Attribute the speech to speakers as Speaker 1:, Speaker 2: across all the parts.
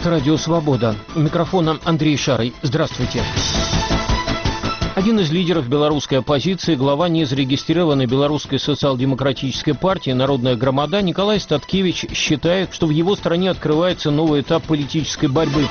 Speaker 1: Это Радио Свобода. У микрофона Андрей Шарый. Здравствуйте. Один из лидеров белорусской оппозиции, глава незарегистрированной белорусской социал-демократической партии «Народная громада» Николай Статкевич считает, что в его стране открывается новый этап политической борьбы.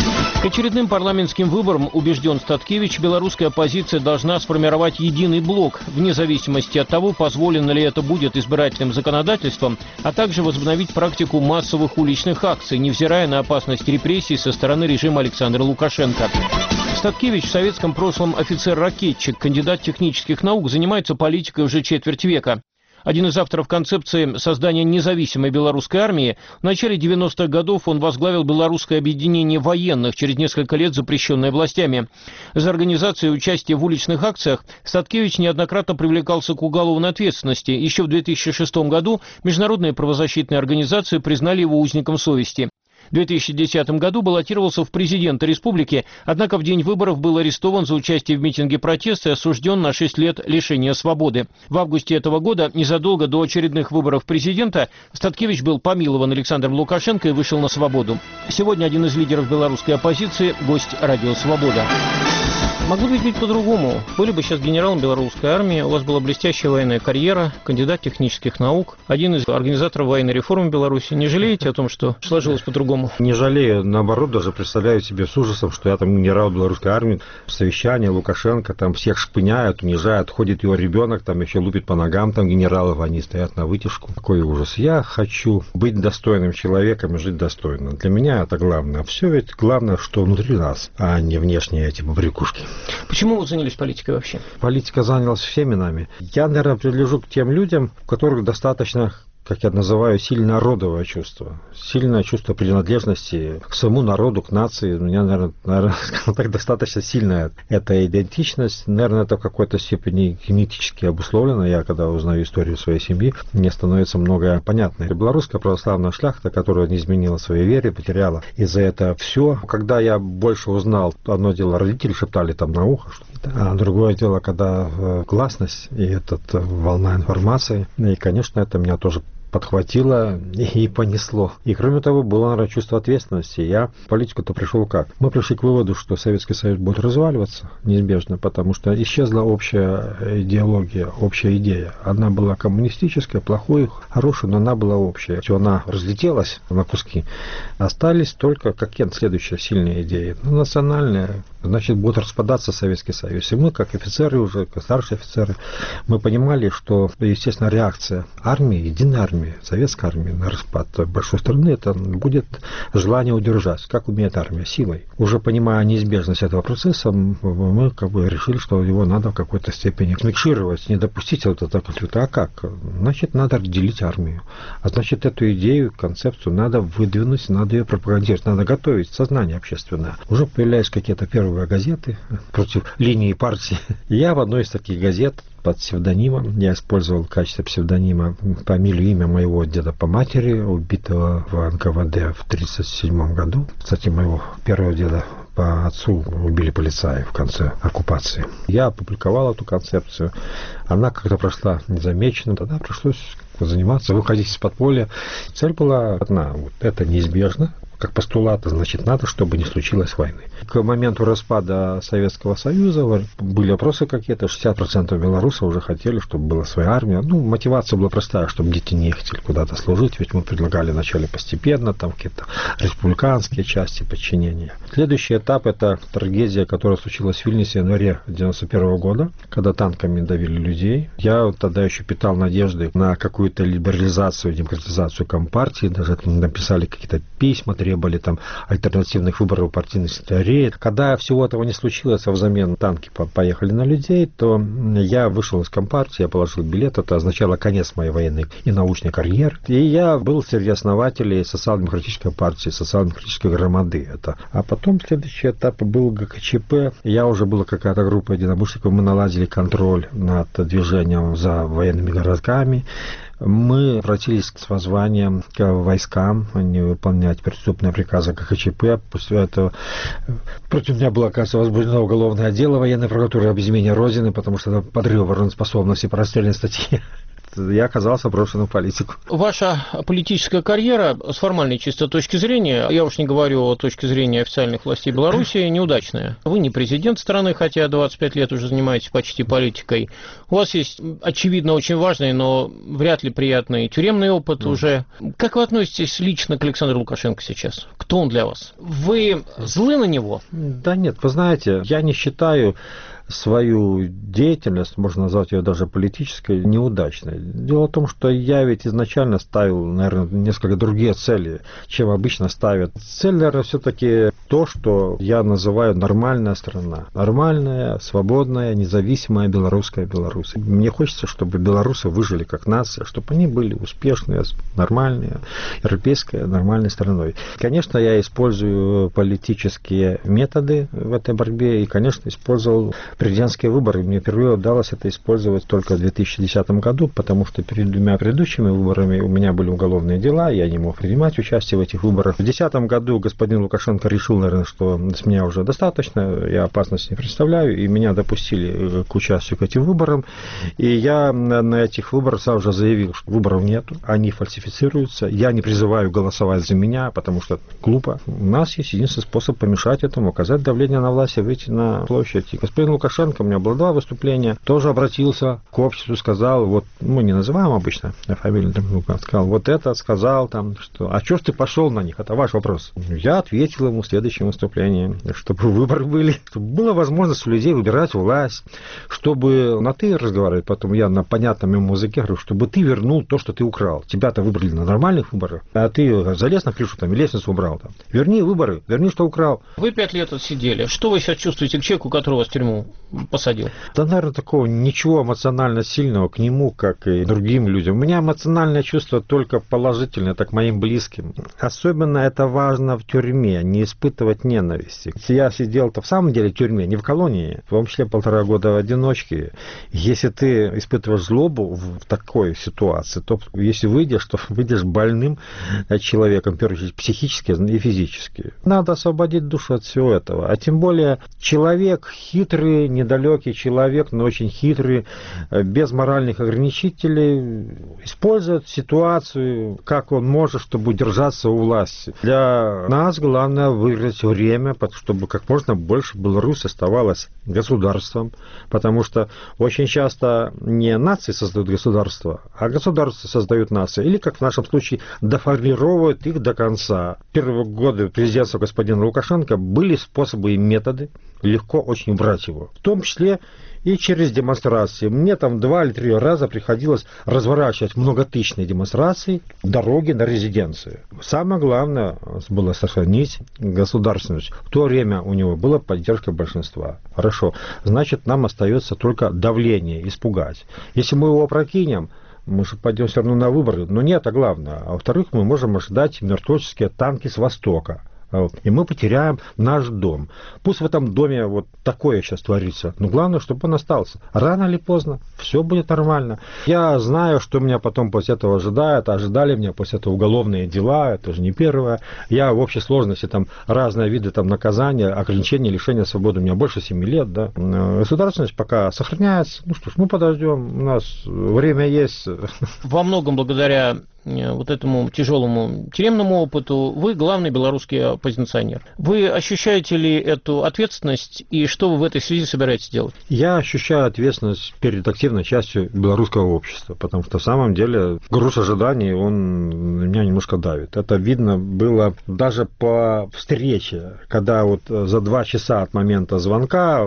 Speaker 1: К очередным парламентским выборам, убежден Статкевич, белорусская оппозиция должна сформировать единый блок, вне зависимости от того, позволено ли это будет избирательным законодательством, а также возобновить практику массовых уличных акций, невзирая на опасность репрессий со стороны режима Александра Лукашенко. Статкевич в советском прошлом офицер-ракетчик, кандидат технических наук, занимается политикой уже четверть века. Один из авторов концепции создания независимой белорусской армии, в начале 90-х годов он возглавил белорусское объединение военных, через несколько лет запрещенное властями. За организацию и участие в уличных акциях Статкевич неоднократно привлекался к уголовной ответственности. Еще в 2006 году международные правозащитные организации признали его узником совести. В 2010 году баллотировался в президенты республики, однако в день выборов был арестован за участие в митинге протеста и осужден на 6 лет лишения свободы. В августе этого года, незадолго до очередных выборов президента, Статкевич был помилован Александром Лукашенко и вышел на свободу. Сегодня один из лидеров белорусской оппозиции, гость Радио Свобода. Могло бы быть по-другому. Были бы сейчас генералом белорусской армии, у вас была блестящая военная карьера, кандидат технических наук, один из организаторов военной реформы Беларуси. Не жалеете о том, что сложилось по-другому?
Speaker 2: Не жалею, наоборот, даже представляю себе с ужасом, что я там генерал белорусской армии, совещание Лукашенко, там всех шпыняют, унижают, ходит его ребенок, там еще лупит по ногам, там генералов, они стоят на вытяжку. Какой ужас. Я хочу быть достойным человеком и жить достойно. Для меня это главное. Все ведь главное, что внутри нас, а не внешние эти побрякушки.
Speaker 1: Почему вы занялись политикой вообще?
Speaker 2: Политика занялась всеми нами. Я, наверное, принадлежу к тем людям, у которых достаточно, как я называю, сильное родовое чувство. Сильное чувство принадлежности к своему народу, к нации. У меня, наверное, скажем так, достаточно сильная эта идентичность. Наверное, это в какой-то степени генетически обусловлено. Я, когда узнаю историю своей семьи, мне становится многое понятно. Белорусская православная шляхта, которая не изменила своей вере, потеряла из-за этого все. Когда я больше узнал, одно дело, родители шептали там на ухо, а другое дело, когда гласность и эта волна информации. И, конечно, это меня тоже подхватило и понесло. И, кроме того, было, наверное, чувство ответственности. Я в политику-то пришел как? Мы пришли к выводу, что Советский Союз будет разваливаться неизбежно, потому что исчезла общая идеология, общая идея. Она была коммунистическая, плохой, хорошая, но она была общая. Она разлетелась на куски. Остались только какие следующие сильные идеи. Национальные. Значит, будет распадаться Советский Союз. И мы, как офицеры уже, как старшие офицеры, мы понимали, что, естественно, реакция армии, единой армии, советской армии на распад большой страны, это будет желание удержать, как умеет армия, силой. Уже понимая неизбежность этого процесса, мы решили, что его надо в какой-то степени смикшировать, не допустить вот этого конфликта. А как? Значит, надо делить армию. А значит, эту идею, концепцию надо выдвинуть, надо ее пропагандировать, надо готовить сознание общественное. Уже появлялись какие-то первые газеты против линии партии. Я в одной из таких газет под псевдонимом, я использовал в качестве псевдонима фамилию, имя моего деда по матери, убитого в НКВД в 1937 году. Кстати, моего первого деда по отцу убили полицаи в конце оккупации. Я опубликовал эту концепцию. Она как-то прошла незамеченным. Тогда пришлось заниматься, выходить из подполья. Цель была одна. Вот это неизбежно. Как постулат, значит, надо, чтобы не случилось войны. К моменту распада Советского Союза были вопросы какие-то. 60% белорусов уже хотели, чтобы была своя армия. Мотивация была простая, чтобы дети не хотели куда-то служить. Ведь мы предлагали вначале постепенно, там какие-то республиканские части подчинения. Следующий этап – это трагедия, которая случилась в Вильнюсе в январе 1991 года, когда танками давили людей. Я тогда еще питал надежды на какую-то либерализацию, демократизацию Компартии. Даже написали какие-то письма, требовали там альтернативных выборов партийных секретарей. Когда всего этого не случилось, а взамен танки поехали на людей, то я вышел из Компартии, я положил билет, это означало конец моей военной и научной карьеры. И я был среди основателей социал-демократической партии, социал-демократической громады. А потом следующий этап был ГКЧП. Я уже была какая-то группа единомышленников, мы наладили контроль над движением за военными городками. Мы обратились с воззванием к войскам не выполнять преступные приказы ГКЧП. После этого против меня было, оказывается, возбуждено уголовное дело военной прокуратуры об измене Родины, потому что это подрыв обороноспособности по расстрельной статье. я оказался брошенным в политику.
Speaker 1: Ваша политическая карьера с формальной чисто точки зрения, я уж не говорю о точке зрения официальных властей Беларуси, неудачная. Вы не президент страны, хотя 25 лет уже занимаетесь почти политикой. У вас есть, очевидно, очень важный, но вряд ли приятный тюремный опыт уже. Как вы относитесь лично к Александру Лукашенко сейчас? Кто он для вас? Вы злы на него?
Speaker 2: Да нет, вы знаете, я не считаю свою деятельность, можно назвать ее даже политической, неудачной. Дело в том, что я ведь изначально ставил, наверное, несколько другие цели, чем обычно ставят. Цель, наверное, все-таки то, что я называю нормальная страна. Нормальная, свободная, независимая белорусская Беларусь. Мне хочется, чтобы белорусы выжили как нация, чтобы они были успешные, нормальные, европейской, нормальной страной. Конечно, я использую политические методы в этой борьбе и, конечно, использовал президентские выборы. Мне впервые удалось это использовать только в 2010 году, потому что перед двумя предыдущими выборами у меня были уголовные дела, я не мог принимать участие в этих выборах. В 2010 году господин Лукашенко решил, наверное, что с меня уже достаточно, я опасности не представляю, и меня допустили к участию к этим выборам. И я на этих выборах сразу же заявил, что выборов нету, они фальсифицируются, я не призываю голосовать за меня, потому что глупо. У нас есть единственный способ помешать этому, оказать давление на власть и выйти на площадь. И господин Лукашенко, у меня было 2 выступления, тоже обратился к обществу, сказал, вот, мы не называем обычно фамилию, сказал, вот это сказал, там, что, а что ж ты пошел на них, это ваш вопрос. Я ответил ему в следующем выступлении, чтобы выборы были, чтобы была возможность у людей выбирать власть, чтобы на ты разговаривать, потом я на понятном ему языке говорю, чтобы ты вернул то, что ты украл. Тебя-то выбрали на нормальных выборах, а ты залез на крышу там и лестницу убрал там. Верни выборы, верни, что украл.
Speaker 1: Вы 5 лет отсидели. Что вы сейчас чувствуете к человеку, которого вас в тюрьму посадил?
Speaker 2: Да, наверное, такого ничего эмоционально сильного к нему, как и другим людям. У меня эмоциональное чувство только положительное, так к моим близким. Особенно это важно в тюрьме, не испытывать ненависти. Я сидел-то в самом деле в тюрьме, не в колонии, в том числе 1,5 года в одиночке. Если ты испытываешь злобу в такой ситуации, то если выйдешь, то выйдешь больным человеком, в первую очередь, психически и физически. Надо освободить душу от всего этого. А тем более человек хитрый, недалекий человек, но очень хитрый, без моральных ограничителей, использует ситуацию, как он может, чтобы удержаться у власти. Для нас главное выиграть время, чтобы как можно больше Беларусь оставалась государством, потому что очень часто не нации создают государство, а государства создают нации, или, как в нашем случае, деформируют их до конца. Первые годы президентства господина Лукашенко были способы и методы легко очень убрать его. В том числе и через демонстрации. Мне там 2 или 3 раза приходилось разворачивать многотысячные демонстрации, дороги на резиденцию. Самое главное было сохранить государственность. В то время у него была поддержка большинства. Хорошо, значит, нам остается только давление, испугать. Если мы его опрокинем, мы же пойдем все равно на выборы. Но не это главное. А во-вторых, мы можем ожидать миротворческие танки с Востока. И мы потеряем наш дом. Пусть в этом доме вот такое сейчас творится, но главное, чтобы он остался. Рано или поздно все будет нормально. Я знаю, что меня потом после этого ожидает. Ожидали меня после этого уголовные дела, это же не первое. Я в общей сложности там разные виды там наказания, ограничения, лишения свободы. У меня больше 7 лет, да. Государственность пока сохраняется. Ну что ж, мы подождем. У нас время есть.
Speaker 1: Во многом благодаря вот этому тяжелому тюремному опыту вы главный белорусский оппозиционер. Вы ощущаете ли эту ответственность и что вы в этой связи собираетесь делать?
Speaker 2: Я ощущаю ответственность перед активной частью белорусского общества, потому что в самом деле груз ожиданий, он меня немножко давит. Это видно было даже по встрече, когда вот за 2 часа от момента звонка,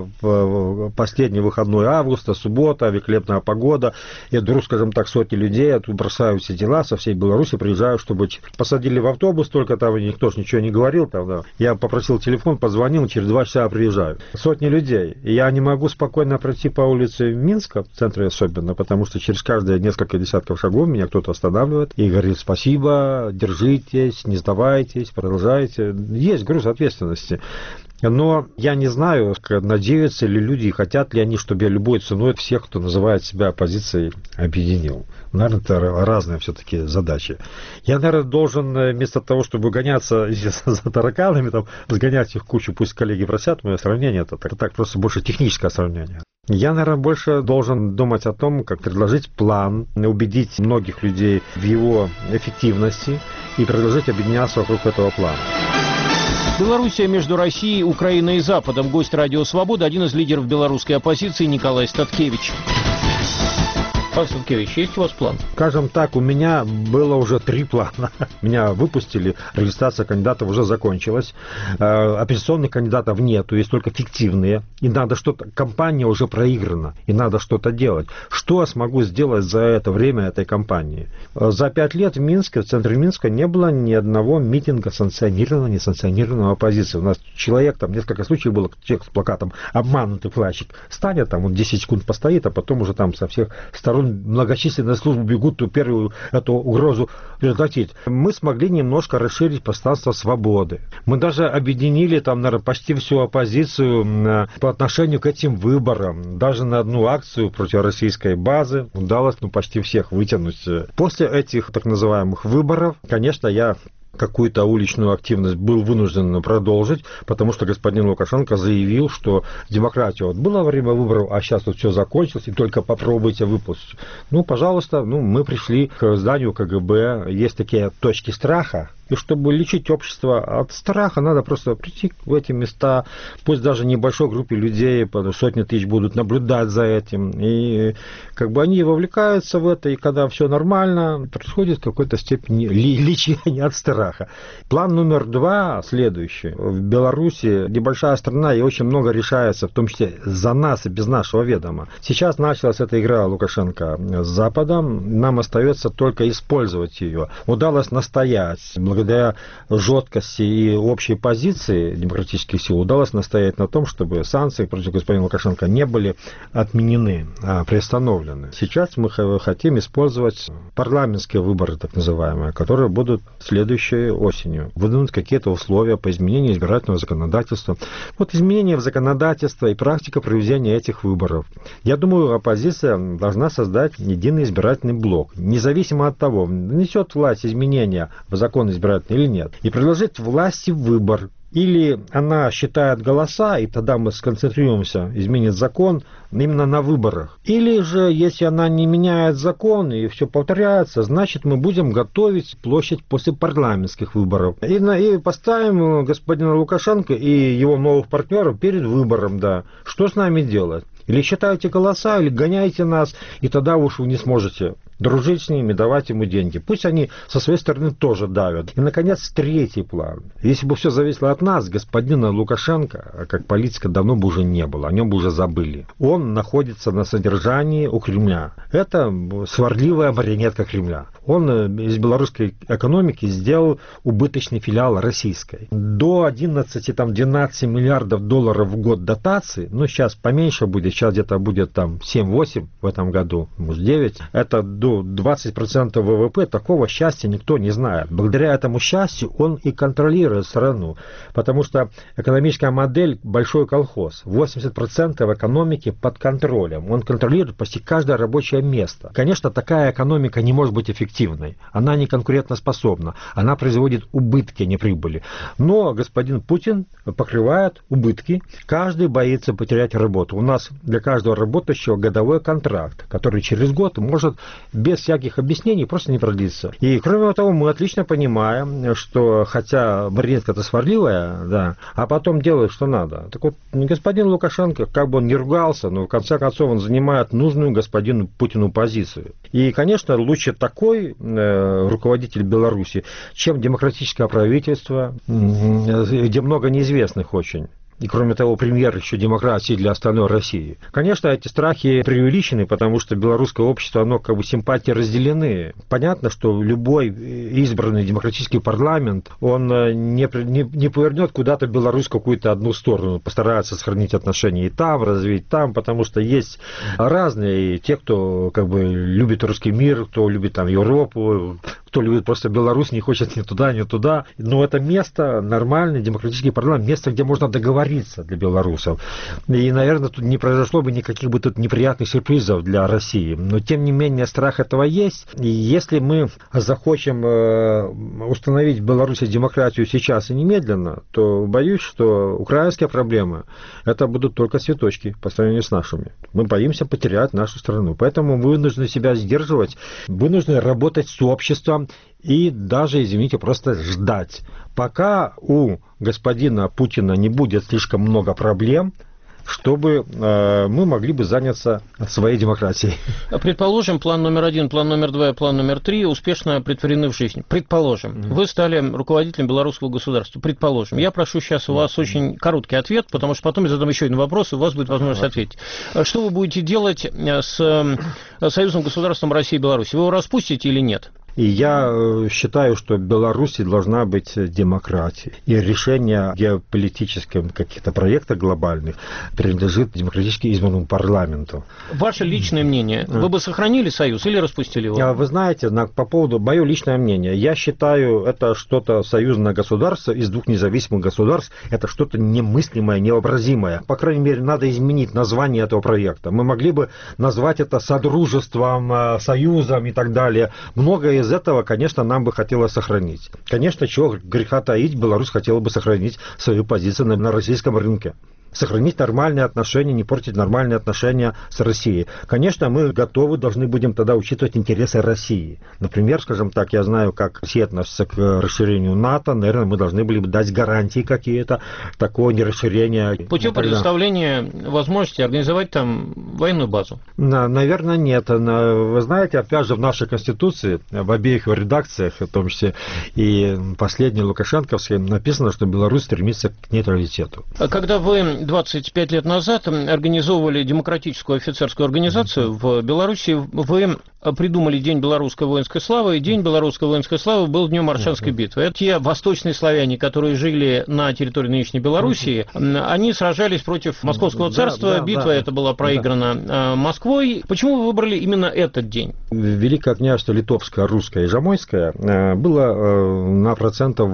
Speaker 2: в последний выходной августа, суббота, великолепная погода, и вдруг, скажем так, сотни людей бросают все дела, со всей Беларуси приезжаю, чтобы посадили в автобус, только там никто ж ничего не говорил. Тогда. Я попросил телефон, позвонил, через 2 часа приезжаю. Сотни людей. И я не могу спокойно пройти по улице Минска, в центре особенно, потому что через каждые несколько десятков шагов меня кто-то останавливает и говорит: спасибо, держитесь, не сдавайтесь, продолжайте. Есть груз ответственности. Но я не знаю, надеются ли люди, хотят ли они, чтобы я любой ценой всех, кто называет себя оппозицией, объединил. Наверное, это разные все-таки задачи. Я, наверное, должен вместо того, чтобы гоняться за тараканами, там, сгонять их в кучу, пусть коллеги просят, мое сравнение, это так просто больше техническое сравнение. Я, наверное, больше должен думать о том, как предложить план, убедить многих людей в его эффективности и предложить объединяться вокруг этого плана.
Speaker 1: Белоруссия между Россией, Украиной и Западом. Гость «Радио Свобода», один из лидеров белорусской оппозиции Николай Статкевич. Павел Статкевич, есть у вас план?
Speaker 2: Скажем так, у меня было уже 3 плана. Меня выпустили, регистрация кандидатов уже закончилась. Оппозиционных кандидатов нету, есть только фиктивные. И надо что-то, кампания уже проиграна, и надо что-то делать. Что я смогу сделать за это время этой кампании? За 5 лет в Минске, в центре Минска, не было ни одного митинга санкционированного, несанкционированного оппозиции. У нас человек, там несколько случаев было, человек с плакатом «Обманутый флажчик» станет, там он 10 секунд постоит, а потом уже там со всех сторон многочисленные службы бегут, то первую эту угрозу предотвратить. Мы смогли немножко расширить пространство свободы. Мы даже объединили там, наверное, почти всю оппозицию по отношению к этим выборам. Даже на одну акцию против российской базы удалось почти всех вытянуть. После этих так называемых выборов, конечно, я какую-то уличную активность был вынужден продолжить, потому что господин Лукашенко заявил, что демократия вот была во время выборов, а сейчас вот все закончилось, и только попробуйте выпустить. Ну, пожалуйста, мы пришли к зданию КГБ, есть такие точки страха, и чтобы лечить общество от страха, надо просто прийти в эти места, пусть даже небольшой группе людей, сотни тысяч будут наблюдать за этим, и как бы они вовлекаются в это, и когда все нормально, происходит в какой-то степени лечение от страха. План номер 2 следующий. В Беларуси небольшая страна, и очень много решается, в том числе за нас и без нашего ведома. Сейчас началась эта игра Лукашенко с Западом, нам остается только использовать ее. Удалось настоять, благодаря жесткости и общей позиции демократических сил, удалось настоять на том, чтобы санкции против господина Лукашенко не были отменены, а приостановлены. Сейчас мы хотим использовать парламентские выборы, так называемые, которые будут следующей осенью. Выдвинуть какие-то условия по изменению избирательного законодательства. Вот изменение в законодательство и практика проведения этих выборов. Я думаю, оппозиция должна создать единый избирательный блок, независимо от того, несет власть изменения в закон избирательный или нет, и предложить власти выбор. Или она считает голоса, и тогда мы сконцентрируемся, изменит закон именно на выборах. Или же, если она не меняет закон и все повторяется, значит, мы будем готовить площадь после парламентских выборов. И поставим господина Лукашенко и его новых партнеров перед выбором, да. Что с нами делать? Или считаете голоса, или гоняете нас, и тогда уж вы не сможете дружить с ними, давать ему деньги. Пусть они со своей стороны тоже давят. И, наконец, 3-й план. Если бы все зависело от нас, господина Лукашенко, как политика, давно бы уже не было, о нем бы уже забыли. Он находится на содержании у Кремля. Это сварливая марионетка Кремля. Он из белорусской экономики сделал убыточный филиал российской. До 11-12 миллиардов долларов в год дотации, сейчас поменьше будет, сейчас где-то будет там 7-8 в этом году, может 9. Это до 20% ВВП, такого счастья никто не знает. Благодаря этому счастью он и контролирует страну, потому что экономическая модель большой колхоз. 80% экономики под контролем. Он контролирует почти каждое рабочее место. Конечно, такая экономика не может быть эффективной. Она не конкурентоспособна. Она производит убытки, а не прибыли. Но господин Путин покрывает убытки. Каждый боится потерять работу. У нас для каждого работающего годовой контракт, который через год может без всяких объяснений просто не продлится. И кроме того, мы отлично понимаем, что хотя марионетка это сварливая, да, а потом делает, что надо. Так вот, господин Лукашенко, как бы он ни ругался, но в конце концов он занимает нужную господину Путину позицию. И, конечно, лучше такой руководитель Беларуси, чем демократическое правительство, где много неизвестных очень. И, кроме того, премьер еще демократии для остальной России. Конечно, эти страхи преувеличены, потому что белорусское общество, оно как бы симпатии разделены. Понятно, что любой избранный демократический парламент, он не повернет куда-то Беларусь в какую-то одну сторону, постарается сохранить отношения и там, развить там, потому что есть разные, и те, кто как бы любит русский мир, кто любит там Европу, кто любит просто Беларусь, не хочет ни туда, ни туда. Но это место, нормальный демократический парламент, место, где можно договориться для белорусов. И, наверное, тут не произошло бы никаких бы тут неприятных сюрпризов для России. Но, тем не менее, страх этого есть. И если мы захочем установить в Беларуси демократию сейчас и немедленно, то боюсь, что украинские проблемы это будут только цветочки по сравнению с нашими. Мы боимся потерять нашу страну. Поэтому мы вынуждены себя сдерживать, вынуждены работать с обществом и даже, извините, просто ждать. Пока у господина Путина не будет слишком много проблем, чтобы мы могли бы заняться своей демократией.
Speaker 1: Предположим, план номер 1, план номер 2 и план номер 3 успешно претворены в жизнь. Предположим, вы стали руководителем белорусского государства. Предположим. Я прошу сейчас у вас очень короткий ответ, потому что потом я задам еще один вопрос, и у вас будет возможность ответить. Что вы будете делать с союзным государством России и Беларуси? Вы его распустите или нет?
Speaker 2: И я считаю, что в Беларуси должна быть демократия. И решение геополитических каких-то проектов глобальных принадлежит демократически избранному парламенту.
Speaker 1: Ваше личное мнение. Вы бы сохранили союз или распустили его?
Speaker 2: Вы знаете, по поводу мое личное мнение. Я считаю, это что-то союзное государство из двух независимых государств. Это что-то немыслимое, невообразимое. По крайней мере, надо изменить название этого проекта. Мы могли бы назвать это содружеством, союзом и так далее. Многое из этого, конечно, нам бы хотелось сохранить. Конечно, чего греха таить, Беларусь хотела бы сохранить свою позицию на российском рынке. Сохранить нормальные отношения, не портить нормальные отношения с Россией. Конечно, мы готовы, должны будем тогда учитывать интересы России. Например, скажем так, я знаю, как Россия относится к расширению НАТО. Наверное, мы должны были бы дать гарантии какие-то такого нерасширения.
Speaker 1: Путем предоставления возможности организовать там военную базу?
Speaker 2: Наверное, нет. Вы знаете, опять же, в нашей Конституции, в обеих редакциях, в том числе и последней Лукашенковской, написано, что Беларусь стремится к нейтралитету.
Speaker 1: Когда вы 25 лет назад организовывали демократическую офицерскую организацию в Беларуси, вы придумали День белорусской воинской славы, и День белорусской воинской славы был днем Аршанской битвы. Это те восточные славяне, которые жили на территории нынешней Белоруссии, они сражались против Московского царства, битва эта была проиграна Москвой. Почему вы выбрали именно этот день?
Speaker 2: Великое княжество Литовское, Русское и Жамойское было на процентов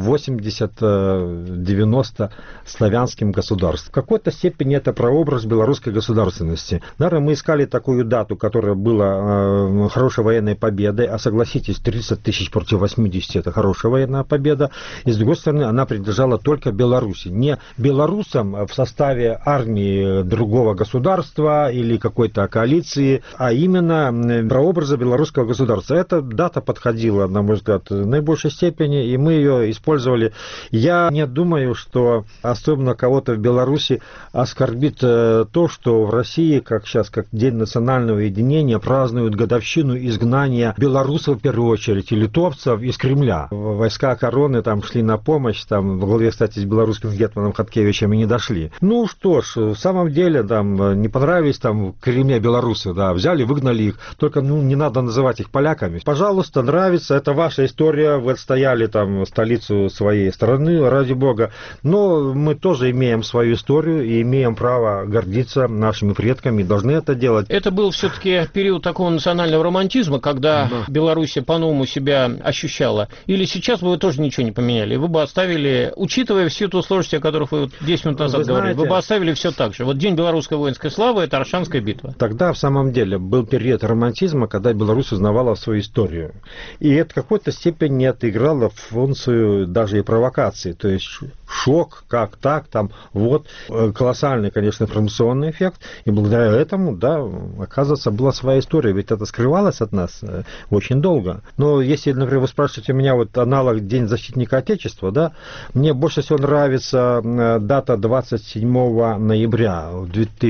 Speaker 2: 80-90 славянским государством. В какой-то степени это прообраз белорусской государственности. Наверное, мы искали такую дату, которая была хорошей военной победой, а согласитесь, 30 тысяч против 80 это хорошая военная победа, и с другой стороны, она принадлежала только Беларуси, не белорусам в составе армии другого государства или какой-то коалиции, а именно прообраза белорусского государства. Эта дата подходила, на мой взгляд, в наибольшей степени, и мы ее использовали. Я не думаю, что особенно кого-то в Беларуси оскорбит то, что в России, как сейчас, как День национального единения, празднуют годовщину изгнания белорусов, в первую очередь, и литовцев из Кремля. Войска короны там шли на помощь, там, во главе, кстати, с белорусским гетманом Хаткевичем и не дошли. Ну что ж, в самом деле, там, не понравились там в Кремле белорусы, да, взяли, выгнали их, только, не надо называть их поляками. Пожалуйста, нравится, это ваша история, вы отстояли там столицу своей страны, ради бога, но мы тоже имеем свою историю и имеем право гордиться нашими предками, должны это делать.
Speaker 1: Это был все-таки период такого национального романтизма, когда Беларусь по-новому себя ощущала? Или сейчас бы вы тоже ничего не поменяли? Вы бы оставили, учитывая всю ту сложность, о которой вы 10 минут назад говорили, вы бы оставили все так же? Вот День белорусской воинской славы – это Аршанская битва.
Speaker 2: Тогда, в самом деле, был период романтизма, когда Беларусь узнавала свою историю. И это в какой-то степени отыграло функцию даже и провокации. То есть шок, как так, там, вот, колоссальный, конечно, информационный эффект. И благодаря этому, да, оказывается, была своя история. Ведь это скрывалось от нас очень долго. Но если, например, вы спрашиваете у меня вот аналог День защитника Отечества, да, мне больше всего нравится дата 27 ноября в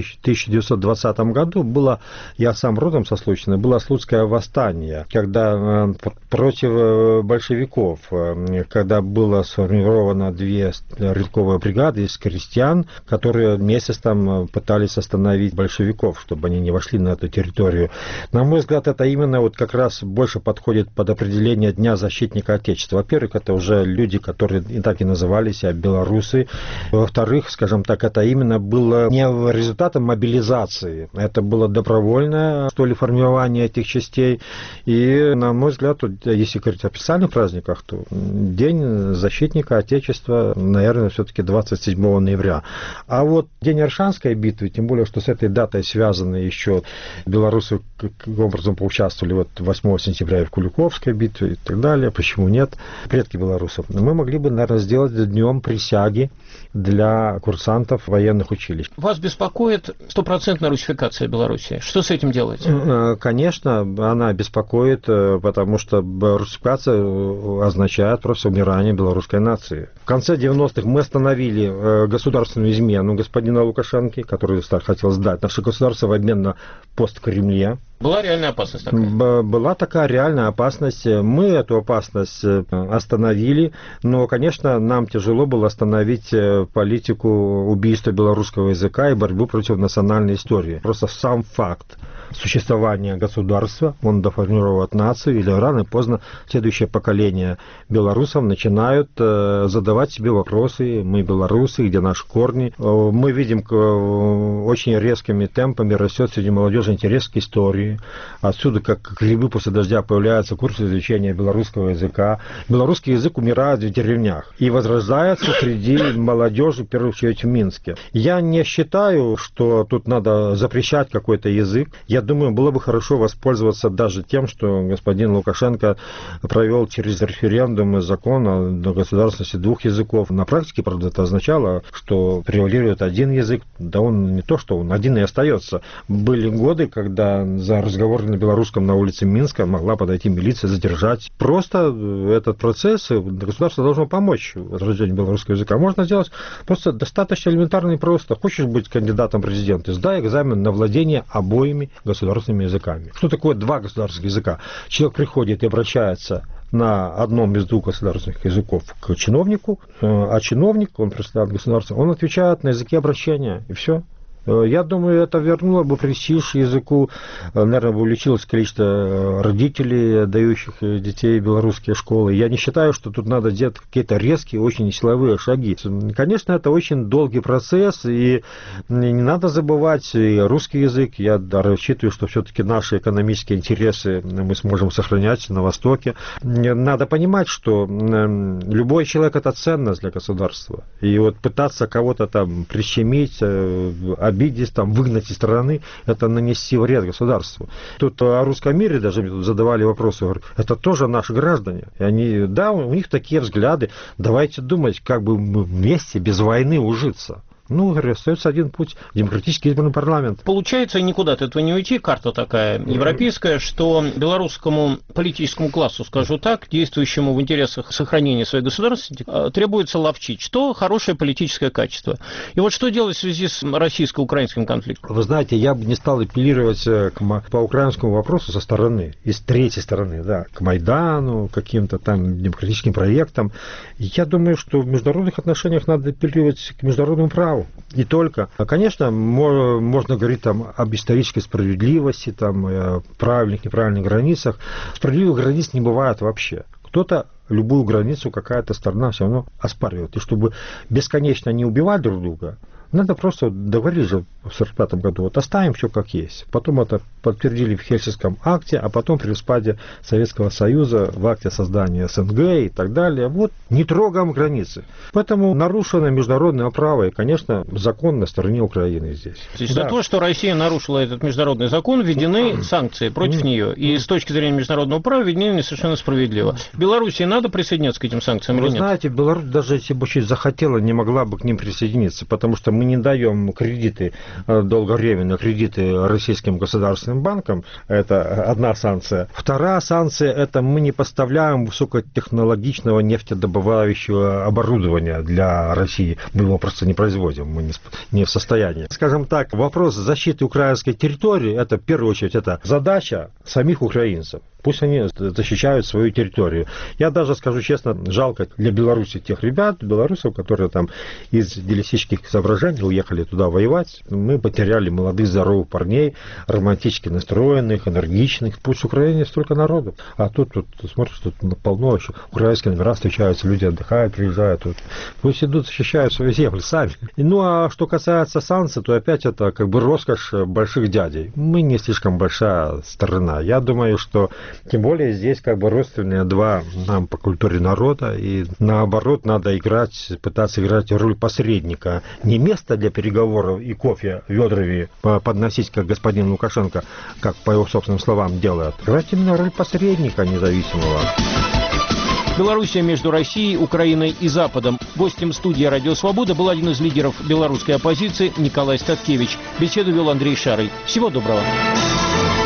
Speaker 2: 1920 году. Было, я сам родом со Случина, было Слуцкое восстание, когда против большевиков, когда было сформировано 2 стрелковые бригады из крестьян, которые месяц там пытались остановить большевиков, чтобы они не вошли на эту территорию. На мой взгляд, это это именно вот как раз больше подходит под определение Дня защитника Отечества. Во-первых, это уже люди, которые и так и называли себя белорусы. Во-вторых, скажем так, это именно было не результатом мобилизации, это было добровольное, что ли, формирование этих частей. И, на мой взгляд, если говорить о официальных праздниках, то День защитника Отечества, наверное, все-таки 27 ноября. А вот День Оршанской битвы, тем более, что с этой датой связаны еще белорусы, каким образом поучаствовали вот 8 сентября в Куликовской битве и так далее, почему нет, предки белорусов. Мы могли бы, наверное, сделать днем присяги для курсантов военных училищ.
Speaker 1: Вас беспокоит стопроцентная русификация Беларуси. Что с этим делать?
Speaker 2: Конечно, она беспокоит, потому что русификация означает просто умирание белорусской нации. В конце 90-х мы остановили государственную измену господина Лукашенко, который хотел сдать наше государство в обмен на пост в Кремле.
Speaker 1: Была реальная опасность такая?
Speaker 2: Была такая реальная опасность. Мы эту опасность остановили, но, конечно, нам тяжело было остановить политику убийства белорусского языка и борьбу против национальной истории. Просто сам факт существования государства, он деформирует нацию, или рано или поздно следующее поколение белорусов начинают задавать себе вопросы: мы белорусы, где наши корни? Мы видим, очень резкими темпами растет среди молодежи интерес к истории. Отсюда, как грибы после дождя, появляются курсы изучения белорусского языка. Белорусский язык умирает в деревнях и возрождается среди молодежи, в первую очередь в Минске. Я не считаю, что тут надо запрещать какой-то язык. Я думаю, было бы хорошо воспользоваться даже тем, что господин Лукашенко провел через референдум закон о государственности двух языков. На практике, правда, это означало, что превалирует один язык. Да он не то, что он один и остается. Были годы, когда за разговор на белорусском на улице Минска могла подойти милиция, задержать. Просто этот процесс государство должно помочь в возрождению белорусского языка. Можно сделать просто достаточно элементарно и просто. Хочешь быть кандидатом в президенты, сдай экзамен на владение обоими государственными языками. Что такое два государственных языка? Человек приходит и обращается на одном из двух государственных языков к чиновнику, а чиновник, он представляет государство, он отвечает на языке обращения, и все. Я думаю, это вернуло бы престиж языку, наверное, бы увеличилось количество родителей, дающих детей в белорусские школы. Я не считаю, что тут надо делать какие-то резкие, очень силовые шаги. Конечно, это очень долгий процесс, и не надо забывать и русский язык. Я рассчитываю, что все-таки наши экономические интересы мы сможем сохранять на Востоке. Надо понимать, что любой человек – это ценность для государства. И вот пытаться кого-то там прищемить, обидеть, там, выгнать из страны, это нанести вред государству. Тут о русском мире даже мне тут задавали вопросы, говорю, это тоже наши граждане. И они, да, у них такие взгляды, давайте думать, как бы мы вместе, без войны ужиться. Ну, говорю, остается один путь – демократически избранный парламент.
Speaker 1: Получается, никуда от этого не уйти. Карта такая европейская, что белорусскому политическому классу, скажу так, действующему в интересах сохранения своей государственности, требуется ловчить. Что хорошее политическое качество. И вот что делать в связи с российско-украинским конфликтом?
Speaker 2: Вы знаете, я бы не стал апеллировать по украинскому вопросу со стороны, из третьей стороны, да, к Майдану, каким-то там демократическим проектам. Я думаю, что в международных отношениях надо апеллировать к международному праву. Не только. Конечно, можно говорить там об исторической справедливости, там, правильных, неправильных границах. Справедливых границ не бывает вообще. Кто-то любую границу, какая-то сторона все равно оспаривает. И чтобы бесконечно не убивать друг друга, надо просто договорились же в 1945 году, вот оставим все как есть. Потом это подтвердили в Хельсинском акте, а потом при распаде Советского Союза в акте создания СНГ и так далее. Вот не трогаем границы. Поэтому нарушено международное право, и, конечно, закон на стороне Украины здесь.
Speaker 1: То есть за то, что Россия нарушила этот международный закон, введены санкции против нее. И с точки зрения международного права введены совершенно справедливо. В Беларуси надо присоединяться к этим санкциям или нет?
Speaker 2: Вы знаете, Беларусь, даже если бы очень захотела, не могла бы к ним присоединиться, потому что мы не даем кредиты, долговременные кредиты российским государственным банкам. Это одна санкция. Вторая санкция – это мы не поставляем высокотехнологичного нефтедобывающего оборудования для России. Мы его просто не производим, мы не в состоянии. Скажем так, вопрос защиты украинской территории – это, в первую очередь, это задача самих украинцев. Пусть они защищают свою территорию. Я даже скажу честно, жалко для Беларуси тех ребят, белорусов, которые там из идеалистических соображений уехали туда воевать. Мы потеряли молодых, здоровых парней, романтически настроенных, энергичных. Пусть в Украине столько народу. А тут смотришь, тут полно еще. Украинские номера встречаются, люди отдыхают, приезжают. Тут. Пусть идут, защищают свои земли сами. Ну, а что касается санкций, то опять это как бы роскошь больших дядей. Мы не слишком большая страна. Я думаю, что тем более здесь как бы родственные два нам по культуре народа. И наоборот, надо пытаться играть роль посредника. Не место для переговоров и кофе ведрами подносить, как господин Лукашенко, как по его собственным словам делает. Играть именно роль посредника независимого.
Speaker 1: Белоруссия между Россией, Украиной и Западом. Гостем студии «Радио Свобода» был один из лидеров белорусской оппозиции Николай Статкевич. Беседу вел Андрей Шарый. Всего доброго.